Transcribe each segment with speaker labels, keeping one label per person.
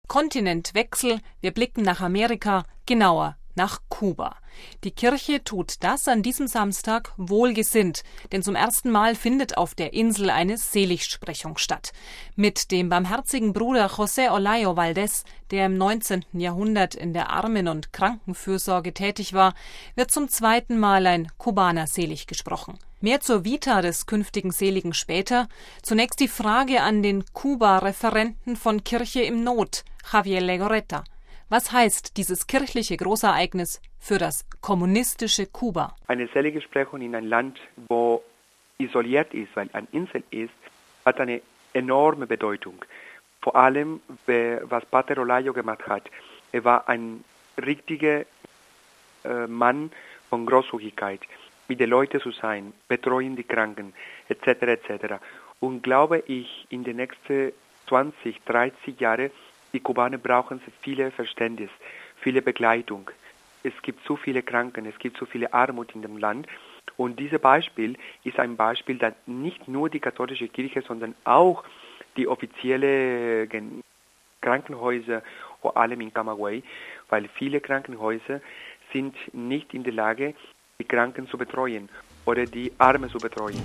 Speaker 1: Kontinentwechsel, wir blicken nach Amerika, genauer nach Kuba. Die Kirche tut das an diesem Samstag wohlgesinnt, denn zum ersten Mal findet auf der Insel eine Seligsprechung statt. Mit dem barmherzigen Bruder José Olaya Valdés, der im 19. Jahrhundert in der Armen- und Krankenfürsorge tätig war, wird zum zweiten Mal ein Kubaner selig gesprochen. Mehr zur Vita des künftigen Seligen später. Zunächst die Frage an den Kuba-Referenten von Kirche im Not, Javier Legorreta. Was heißt dieses kirchliche Großereignis für das kommunistische Kuba?
Speaker 2: Eine Seligsprechung in ein Land, wo isoliert ist, weil eine Insel ist, hat eine enorme Bedeutung. Vor allem, was Pater Olaya gemacht hat. Er war ein richtiger Mann von Großzügigkeit, mit den Leuten zu sein, betreuen die Kranken, etc. etc. Und glaube ich, in den nächsten 20, 30 Jahren, die Kubaner brauchen viele Verständnis, viele Begleitung. Es gibt so viele Kranken, es gibt so viele Armut in dem Land. Und dieses Beispiel ist ein Beispiel, das nicht nur die katholische Kirche, sondern auch die offiziellen Krankenhäuser, vor allem in Camagüey, weil viele Krankenhäuser sind nicht in der Lage, die Kranken zu betreuen oder die Armen zu betreuen.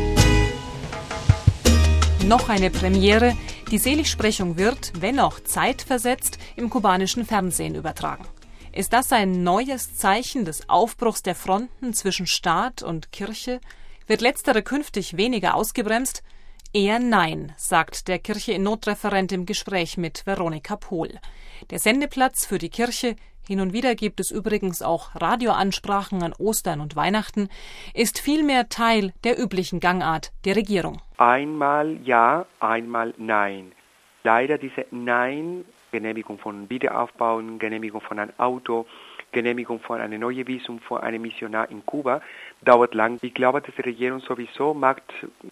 Speaker 1: Noch eine Premiere. Die Seligsprechung wird, wenn auch zeitversetzt, im kubanischen Fernsehen übertragen. Ist das ein neues Zeichen des Aufbruchs der Fronten zwischen Staat und Kirche? Wird letztere künftig weniger ausgebremst? Eher nein, sagt der Kirche in Not-Referent im Gespräch mit Veronika Pohl. Der Sendeplatz für die Kirche, hin und wieder gibt es übrigens auch Radioansprachen an Ostern und Weihnachten, ist vielmehr Teil der üblichen Gangart der Regierung.
Speaker 2: Einmal ja, einmal nein. Leider diese Nein, Genehmigung von Wiederaufbauen, Genehmigung von einem Auto, Genehmigung von einem neuen Visum für einen Missionar in Kuba, dauert lang. Ich glaube, dass die Regierung sowieso macht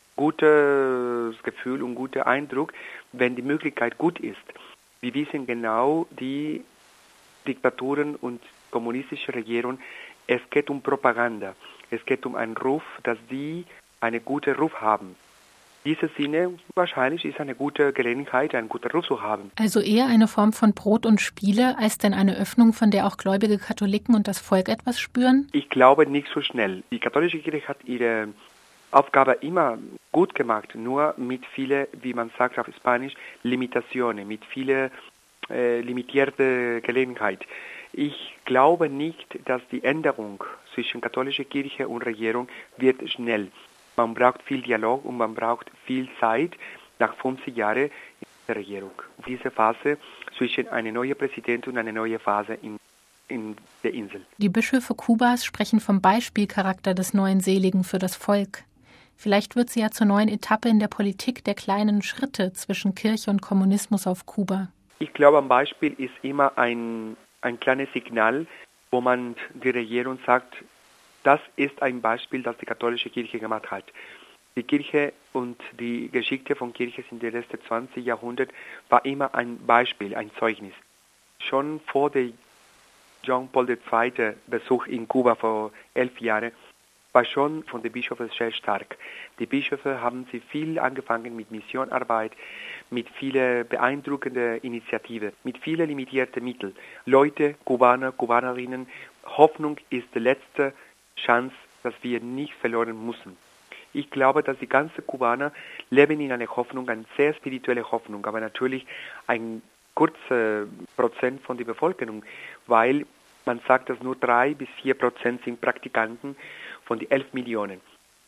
Speaker 2: gutes Gefühl und guten Eindruck, wenn die Möglichkeit gut ist. Wir wissen genau, die Diktaturen und kommunistische Regierungen, es geht um Propaganda. Es geht um einen Ruf, dass die einen guten Ruf haben. In diesem Sinne, wahrscheinlich ist eine gute Gelegenheit, einen guten Ruf zu haben.
Speaker 3: Also eher eine Form von Brot und Spiele, als denn eine Öffnung, von der auch gläubige Katholiken und das Volk etwas spüren?
Speaker 2: Ich glaube nicht so schnell. Die katholische Kirche hat ihre Aufgabe immer gut gemacht, nur mit vielen, wie man sagt auf Spanisch, Limitationen, mit vielen limitierte Gelegenheit. Ich glaube nicht, dass die Änderung zwischen katholischer Kirche und Regierung wird schnell. Man braucht viel Dialog und man braucht viel Zeit nach 50 Jahren in der Regierung. Diese Phase zwischen einer neuen Präsident und einer neuen Phase in der Insel.
Speaker 3: Die Bischöfe Kubas sprechen vom Beispielcharakter des neuen Seligen für das Volk. Vielleicht wird sie ja zur neuen Etappe in der Politik der kleinen Schritte zwischen Kirche und Kommunismus auf Kuba.
Speaker 2: Ich glaube, ein Beispiel ist immer ein kleines Signal, wo man die Regierung sagt, das ist ein Beispiel, das die katholische Kirche gemacht hat. Die Kirche und die Geschichte von Kirche in den letzten 20 Jahrhunderten war immer ein Beispiel, ein Zeugnis. Schon vor dem John Paul II. Besuch in Kuba vor 11 Jahren war schon von den Bischöfen sehr stark. Die Bischöfe haben sie viel angefangen mit Missionarbeit, mit vielen beeindruckenden Initiativen, mit vielen limitierten Mitteln. Leute, Kubaner, Kubanerinnen, Hoffnung ist die letzte Chance, dass wir nicht verloren müssen. Ich glaube, dass die ganzen Kubaner leben in einer Hoffnung, eine sehr spirituelle Hoffnung, aber natürlich ein kurzer Prozent von der Bevölkerung, weil man sagt, dass nur 3-4% sind Praktikanten von den 11 Millionen.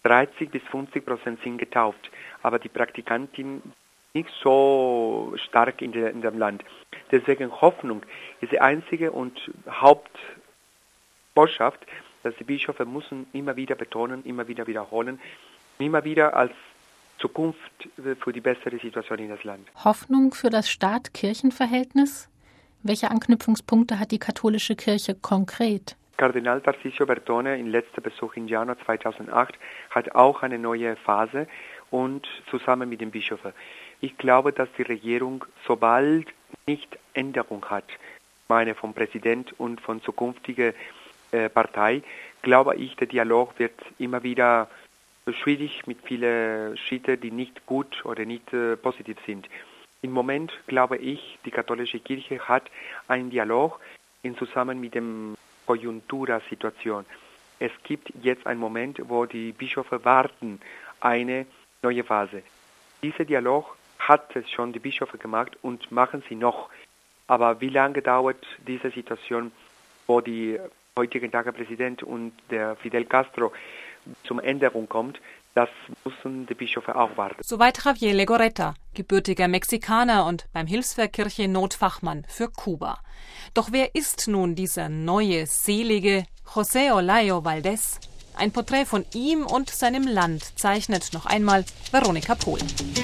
Speaker 2: 30-50% sind getauft, aber die Praktikanten nicht so stark in dem Land. Deswegen Hoffnung ist die einzige und Hauptbotschaft, dass die Bischöfe müssen immer wieder betonen, immer wieder wiederholen, immer wieder als Zukunft für die bessere Situation in das Land.
Speaker 3: Hoffnung für das Staat-Kirchen-Verhältnis? Welche Anknüpfungspunkte hat die katholische Kirche konkret?
Speaker 2: Kardinal Tarcisio Bertone im letzten Besuch im Januar 2008 hat auch eine neue Phase und zusammen mit den Bischöfen. Ich glaube, dass die Regierung, sobald nicht Änderung hat, meine vom Präsident und von zukünftiger Partei, glaube ich, der Dialog wird immer wieder schwierig mit vielen Schritten, die nicht gut oder nicht positiv sind. Im Moment glaube ich, die katholische Kirche hat einen Dialog im Zusammenhang mit der Konjunktursituation. Es gibt jetzt einen Moment, wo die Bischöfe warten, eine neue Phase. Dieser Dialog hat es schon die Bischöfe gemacht und machen sie noch. Aber wie lange dauert diese Situation, wo die heutige Präsident und der Fidel Castro zum Änderung kommt, das müssen die Bischöfe auch warten.
Speaker 1: Soweit Javier Legorreta, gebürtiger Mexikaner und beim Hilfswerk Kirche Notfachmann für Kuba. Doch wer ist nun dieser neue, selige José Olaya Valdés? Ein Porträt von ihm und seinem Land zeichnet noch einmal Veronika Pohl.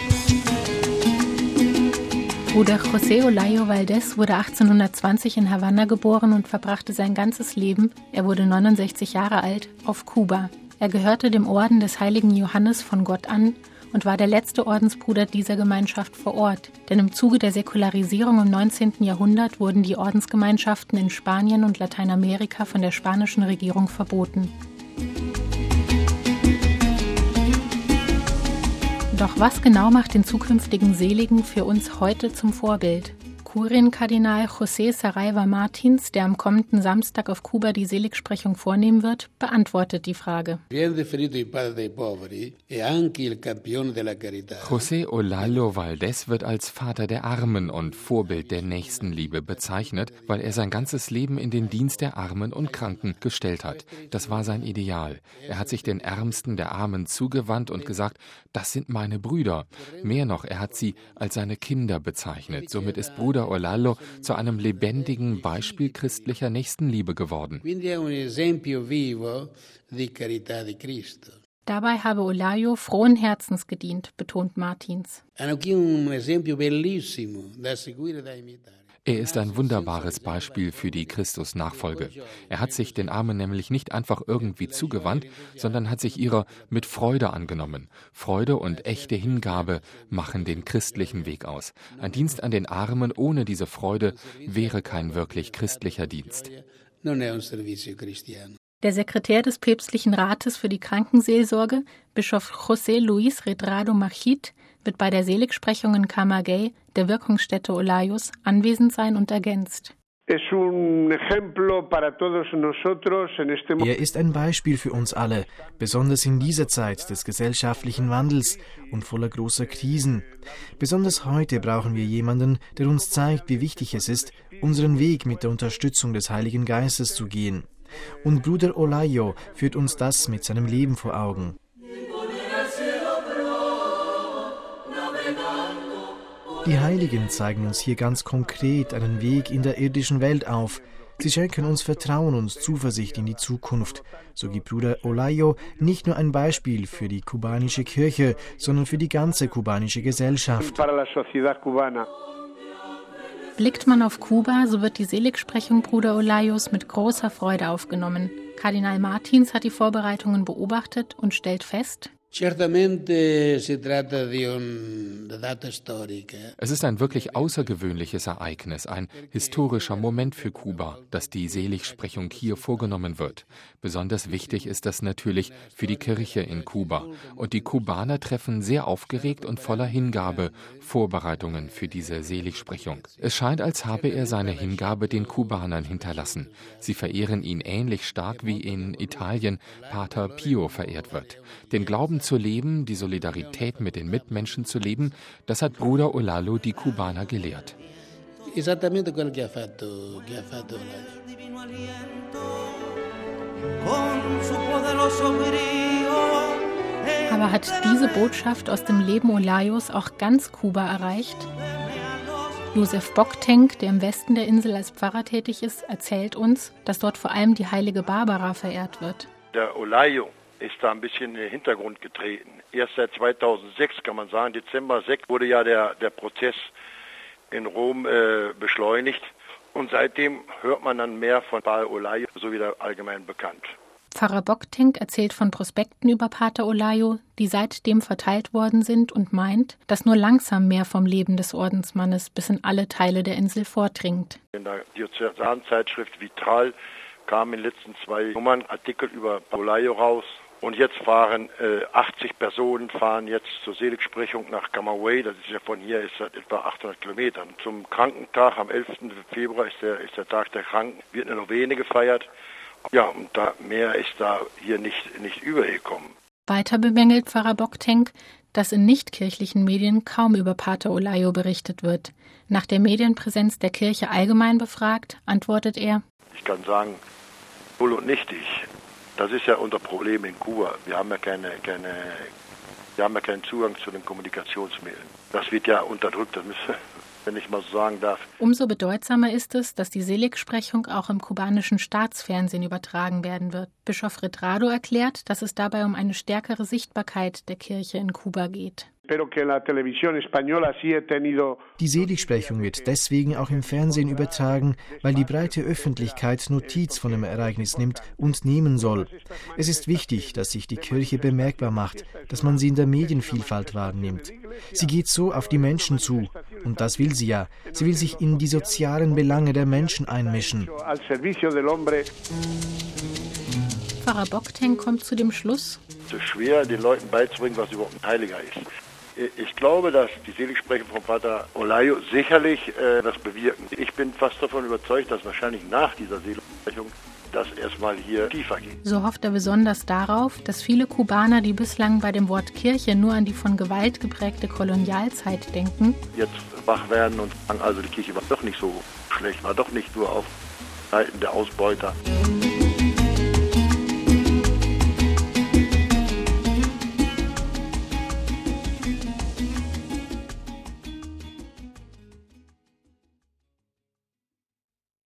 Speaker 3: Bruder José Olaya Valdés wurde 1820 in Havanna geboren und verbrachte sein ganzes Leben, er wurde 69 Jahre alt, auf Kuba. Er gehörte dem Orden des heiligen Johannes von Gott an und war der letzte Ordensbruder dieser Gemeinschaft vor Ort. Denn im Zuge der Säkularisierung im 19. Jahrhundert wurden die Ordensgemeinschaften in Spanien und Lateinamerika von der spanischen Regierung verboten. Doch was genau macht den zukünftigen Seligen für uns heute zum Vorbild? Kurienkardinal José Saraiva Martins, der am kommenden Samstag auf Kuba die Seligsprechung vornehmen wird, beantwortet die Frage.
Speaker 4: José Olaya Valdés wird als Vater der Armen und Vorbild der Nächstenliebe bezeichnet, weil er sein ganzes Leben in den Dienst der Armen und Kranken gestellt hat. Das war sein Ideal. Er hat sich den Ärmsten der Armen zugewandt und gesagt, das sind meine Brüder. Mehr noch, er hat sie als seine Kinder bezeichnet. Somit ist Bruder Olaya zu einem lebendigen Beispiel christlicher Nächstenliebe geworden.
Speaker 3: Dabei habe Olaya frohen Herzens gedient, betont Martins.
Speaker 4: Er ist ein wunderbares Beispiel für die Christusnachfolge. Er hat sich den Armen nämlich nicht einfach irgendwie zugewandt, sondern hat sich ihrer mit Freude angenommen. Freude und echte Hingabe machen den christlichen Weg aus. Ein Dienst an den Armen ohne diese Freude wäre kein wirklich christlicher Dienst.
Speaker 3: Der Sekretär des Päpstlichen Rates für die Krankenseelsorge, Bischof José Luis Redrado Machit, wird bei der Seligsprechung in Camagüey, der Wirkungsstätte Olayos, anwesend sein und ergänzt.
Speaker 5: Er ist ein Beispiel für uns alle, besonders in dieser Zeit des gesellschaftlichen Wandels und voller großer Krisen. Besonders heute brauchen wir jemanden, der uns zeigt, wie wichtig es ist, unseren Weg mit der Unterstützung des Heiligen Geistes zu gehen. Und Bruder Olaya führt uns das mit seinem Leben vor Augen. Die Heiligen zeigen uns hier ganz konkret einen Weg in der irdischen Welt auf. Sie schenken uns Vertrauen und Zuversicht in die Zukunft. So gibt Bruder Olaya nicht nur ein Beispiel für die kubanische Kirche, sondern für die ganze kubanische Gesellschaft.
Speaker 3: Blickt man auf Kuba, so wird die Seligsprechung Bruder Olayos mit großer Freude aufgenommen. Kardinal Martins hat die Vorbereitungen beobachtet und stellt fest:
Speaker 4: Es ist ein wirklich außergewöhnliches Ereignis, ein historischer Moment für Kuba, dass die Seligsprechung hier vorgenommen wird. Besonders wichtig ist das natürlich für die Kirche in Kuba. Und die Kubaner treffen sehr aufgeregt und voller Hingabe Vorbereitungen für diese Seligsprechung. Es scheint, als habe er seine Hingabe den Kubanern hinterlassen. Sie verehren ihn ähnlich stark, wie in Italien Pater Pio verehrt wird. Den Glauben zu leben, die Solidarität mit den Mitmenschen zu leben, das hat Bruder Olaya die Kubaner gelehrt.
Speaker 3: Aber hat diese Botschaft aus dem Leben Olayos auch ganz Kuba erreicht? Josef Bocktenk, der im Westen der Insel als Pfarrer tätig ist, erzählt uns, dass dort vor allem die heilige Barbara verehrt wird.
Speaker 6: Der Olaya ist da ein bisschen in den Hintergrund getreten. Erst seit 2006, kann man sagen, Dezember 6, wurde ja der Prozess in Rom beschleunigt. Und seitdem hört man dann mehr von Pater Olaya, so wie der allgemein bekannt.
Speaker 3: Pfarrer Bocktenk erzählt von Prospekten über Pater Olaya, die seitdem verteilt worden sind, und meint, dass nur langsam mehr vom Leben des Ordensmannes bis in alle Teile der Insel vordringt.
Speaker 6: In der Diözesanzeitschrift Vitral kamen in den letzten 2 Nummern Artikel über Olaya raus. Und jetzt fahren 80 Personen jetzt zur Seligsprechung nach Camagüey. Das ist ja von hier ist das etwa 800 Kilometer. Zum Krankentag am 11. Februar ist der Tag der Kranken. Wird eine Novene gefeiert. Ja, und mehr ist da hier nicht übergekommen.
Speaker 3: Weiter bemängelt Pfarrer Bocktenk, dass in nichtkirchlichen Medien kaum über Pater Olayo berichtet wird. Nach der Medienpräsenz der Kirche allgemein befragt, antwortet er:
Speaker 6: Ich kann sagen, wohl und nichtig. Das ist ja unser Problem in Kuba. Wir haben ja keinen Zugang zu den Kommunikationsmitteln. Das wird ja unterdrückt, wenn ich mal so sagen darf.
Speaker 3: Umso bedeutsamer ist es, dass die Seligsprechung auch im kubanischen Staatsfernsehen übertragen werden wird. Bischof Redrado erklärt, dass es dabei um eine stärkere Sichtbarkeit der Kirche in Kuba geht.
Speaker 5: Die Seligsprechung wird deswegen auch im Fernsehen übertragen, weil die breite Öffentlichkeit Notiz von dem Ereignis nimmt und nehmen soll. Es ist wichtig, dass sich die Kirche bemerkbar macht, dass man sie in der Medienvielfalt wahrnimmt. Sie geht so auf die Menschen zu. Und das will sie ja. Sie will sich in die sozialen Belange der Menschen einmischen.
Speaker 3: Pfarrer Bocktenk kommt zu dem Schluss:
Speaker 6: Es ist schwer, den Leuten beizubringen, was überhaupt ein Heiliger ist. Ich glaube, dass die Seligsprechung von Pater Olayo sicherlich das bewirken. Ich bin fast davon überzeugt, dass wahrscheinlich nach dieser Seligsprechung das erstmal hier tiefer geht.
Speaker 3: So hofft er besonders darauf, dass viele Kubaner, die bislang bei dem Wort Kirche nur an die von Gewalt geprägte Kolonialzeit denken,
Speaker 6: jetzt wach werden und sagen, also die Kirche war doch nicht so schlecht, war doch nicht nur auf Seiten der Ausbeuter.